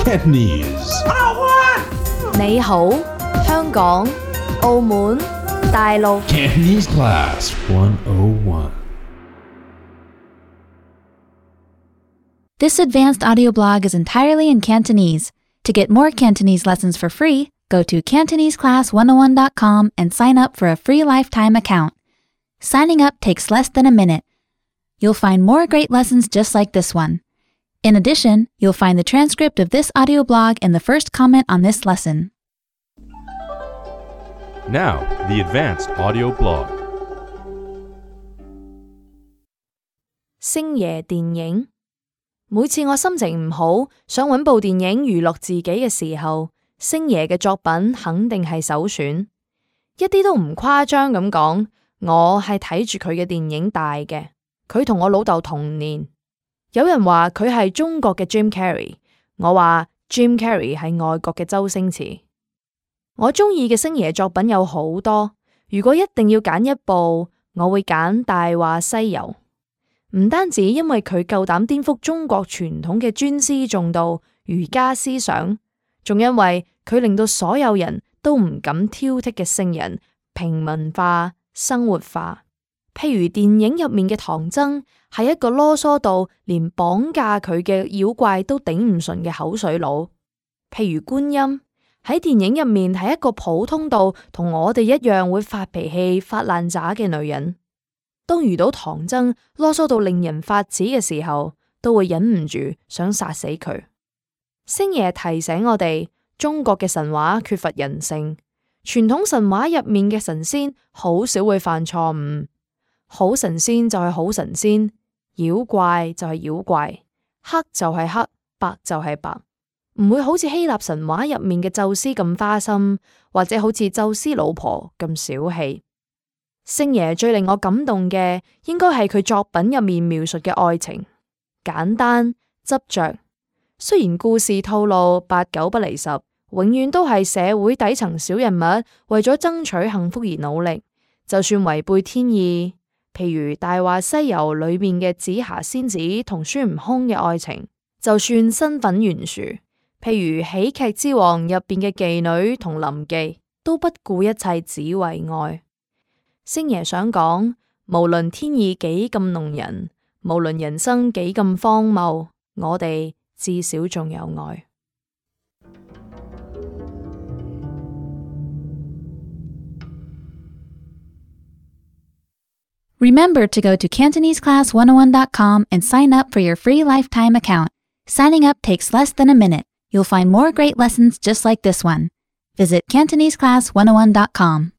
Cantonese. 你好，香港、澳門、大陸。 Cantonese Class 101. This advanced audio blog is entirely in Cantonese. To get more Cantonese lessons for free, go to CantoneseClass101.com and sign up for a free lifetime account. Signing up takes less than a minute. You'll find more great lessons just like this one. In addition, you'll find the transcript of this audio blog in the first comment on this lesson. Now, the advanced audio blog. 星爺電影。每次我心情唔好，想搵部電影娛樂自己嘅時候，星爺嘅作品肯定係首選。一啲都唔誇張咁講，我係睇住佢嘅電影大嘅。佢同我老豆同年。有人話佢係中國嘅 Jim Carrey， 我話 Jim Carrey 係外國嘅周星馳。我中意嘅星爺作品有好多，如果一定要揀一部，我會揀《大話西遊》。唔單止因為佢夠膽顛覆中國傳統嘅尊師重道儒家思想，仲因為佢令到所有人都唔敢挑剔嘅聖人平民化、生活化。譬如電影入面嘅唐僧係一個囉嗦到連綁架佢嘅妖怪都頂唔順嘅口水佬。譬如觀音喺電影入面係一個普通到同我哋一樣會發脾氣、發爛渣嘅女人。當遇到唐僧囉嗦到令人發指嘅時候，都會忍唔住想殺死佢。星爺提醒我哋，中國嘅神話缺乏人性，傳統神話入面嘅神仙好少會犯錯誤，好神仙就係好神仙，妖怪就係妖怪，黑就係黑，白就係白，唔會好似希臘神話入面嘅宙斯咁花心，或者好似宙斯老婆咁小氣。星爺最令我感動嘅，應該係佢作品入面描述嘅愛情，簡單執着。雖然故事套路八九不離十，永遠都係社會底層小人物為咗爭取幸福而努力，就算違背天意，譬如《大話西遊》裏面嘅紫霞仙子同孫悟空嘅愛情，就算身份懸殊，譬如《喜劇之王》入邊嘅妓女同臨記，都不顧一切只為愛。星爺想講，無論天意幾咁弄人，無論人生幾咁荒謬，我哋至少仲有愛。 Remember to go to CantoneseClass101.com and sign up for your free lifetime account. Signing up takes less than a minute. You'll find more great lessons just like this one. Visit CantoneseClass101.com.